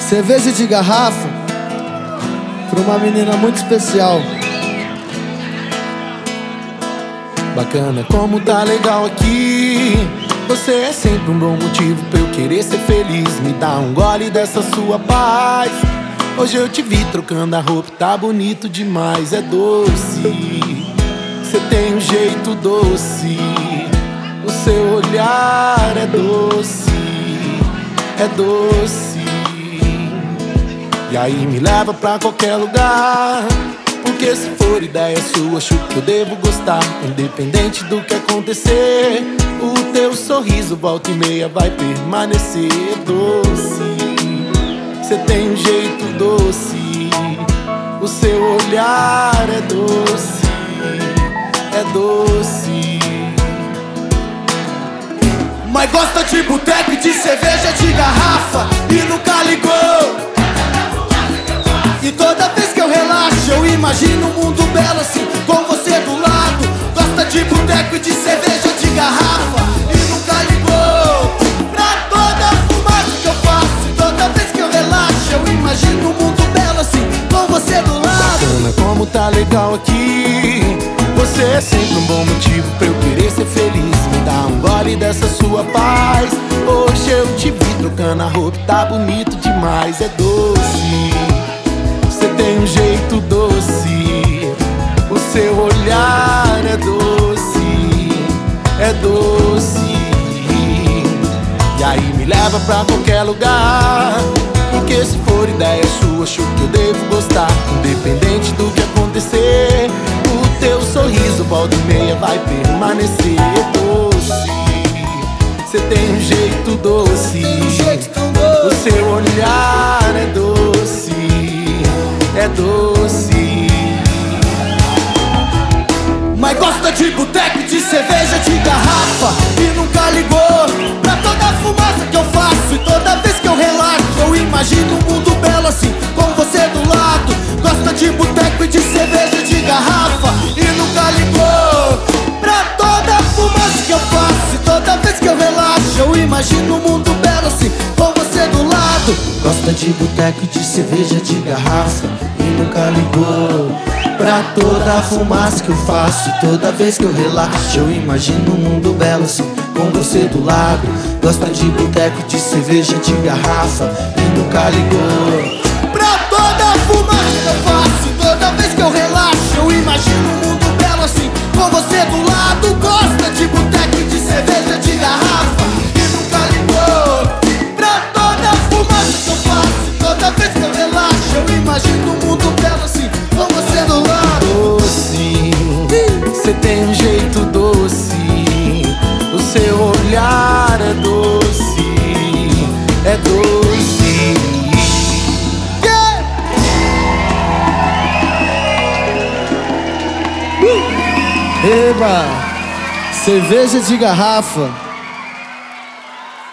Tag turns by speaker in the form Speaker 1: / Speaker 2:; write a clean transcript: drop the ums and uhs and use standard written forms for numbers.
Speaker 1: Cerveja de garrafa pra uma menina muito especial.
Speaker 2: Bacana como tá legal aqui. Você é sempre um bom motivo pra eu querer ser feliz. Me dá um gole dessa sua paz. Hoje eu te vi trocando a roupa, tá bonito demais. É doce, você tem um jeito doce. O seu olhar é doce, é doce. E aí me leva pra qualquer lugar, porque se for ideia sua, acho que eu devo gostar. Independente do que acontecer, o teu sorriso volta e meia vai permanecer doce. Você tem um jeito doce, o seu olhar é doce, é doce.
Speaker 1: Mas gosta de boteco e de cerveja de garrafa e nunca ligou. E toda vez que eu relaxo, eu imagino um mundo belo assim, com você do lado. Gosta de boteco e de cerveja de garrafa e nunca ligou pra toda a fumaça que eu faço. E toda vez que eu relaxo, eu imagino um mundo belo assim, com você do lado.
Speaker 2: Bacana como tá legal aqui. Você é sempre um bom motivo pra eu querer ser feliz. Me dá um gole dessa sua paz. Hoje eu te vi trocando a roupa, tá bonito demais. É doce, você tem um jeito doce. O seu olhar é doce, é doce. E aí me leva pra qualquer lugar, porque se for ideia sua, acho que eu devo gostar. Independente do que acontecer, o teu sorriso volta e meia vai permanecer doce. Você tem um jeito doce, o seu olhar é doce, é doce.
Speaker 1: Mas gosta de boteco e de cerveja de garrafa e nunca ligou pra toda a fumaça que eu faço. E toda vez que eu relaxo, eu imagino um mundo belo assim, com você do lado. Gosta de boteco e de cerveja de garrafa e nunca ligou pra toda a fumaça que eu faço. E toda vez que eu relaxo, eu imagino um mundo belo assim, com você do lado. Gosta de boteco e de cerveja de garrafa e nunca ligou pra toda a fumaça que eu faço. E toda vez que eu relaxo, eu imagino um mundo belo assim, com você do lado. Gosta de boteco, de cerveja, de garrafa e nunca ligou pra toda a fumaça que eu faço. E toda vez que eu relaxo, eu imagino um mundo belo assim, com você do lado. Gosta de boteco, de cerveja, de garrafa e nunca ligou pra toda a fumaça que eu faço. E toda vez que eu relaxo, eu imagino um mundo belo assim, com você do lado.
Speaker 2: Doce, você tem um jeito doce. O seu olhar é doce, é doce.
Speaker 1: Eba! Cerveja de garrafa